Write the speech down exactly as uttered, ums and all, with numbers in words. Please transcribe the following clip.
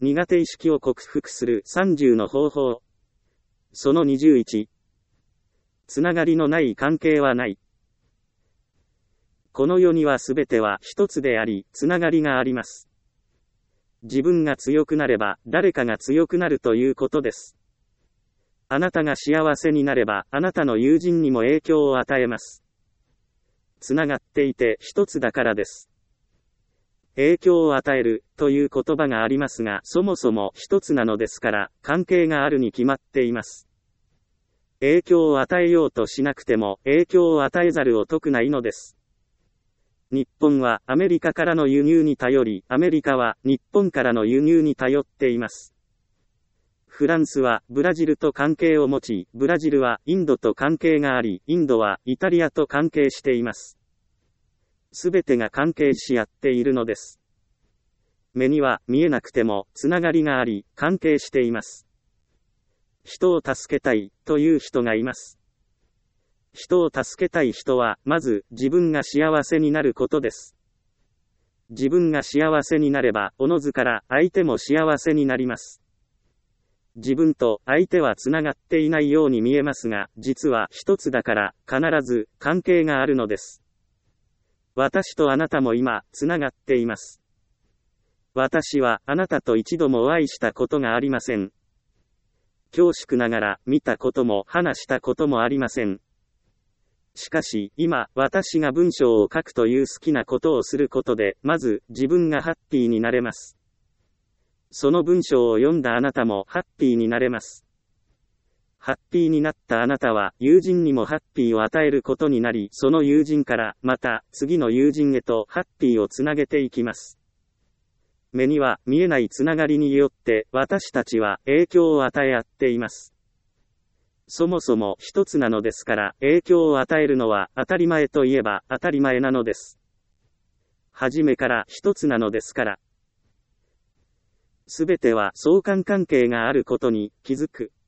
苦手意識を克服するさんじゅうの方法。そのにじゅういち。つながりのない関係はない。この世にはすべては一つであり、つながりがあります。自分が強くなれば、誰かが強くなるということです。あなたが幸せになれば、あなたの友人にも影響を与えます。つながっていて一つだからです。影響を与えるという言葉がありますが、そもそも一つなのですから、関係があるに決まっています。影響を与えようとしなくても、影響を与えざるを得ないのです。日本はアメリカからの輸入に頼り、アメリカは日本からの輸入に頼っています。フランスはブラジルと関係を持ち、ブラジルはインドと関係があり、インドはイタリアと関係しています。すべてが関係し合っているのです。目には見えなくてもつながりがあり、関係しています。人を助けたいという人がいます。人を助けたい人は、まず自分が幸せになることです。自分が幸せになれば、おのずから相手も幸せになります。自分と相手はつながっていないように見えますが、実は一つだから必ず関係があるのです。私とあなたも今、つながっています。私はあなたと一度もお会いしたことがありません。恐縮ながら見たことも話したこともありません。しかし、今、私が文章を書くという好きなことをすることで、まず自分がハッピーになれます。その文章を読んだあなたもハッピーになれます。ハッピーになったあなたは友人にもハッピーを与えることになり、その友人からまた次の友人へとハッピーをつなげていきます。目には見えないつながりによって私たちは影響を与え合っています。そもそも一つなのですから影響を与えるのは当たり前といえば当たり前なのです。初めから一つなのですから。すべては相関関係があることに気づく。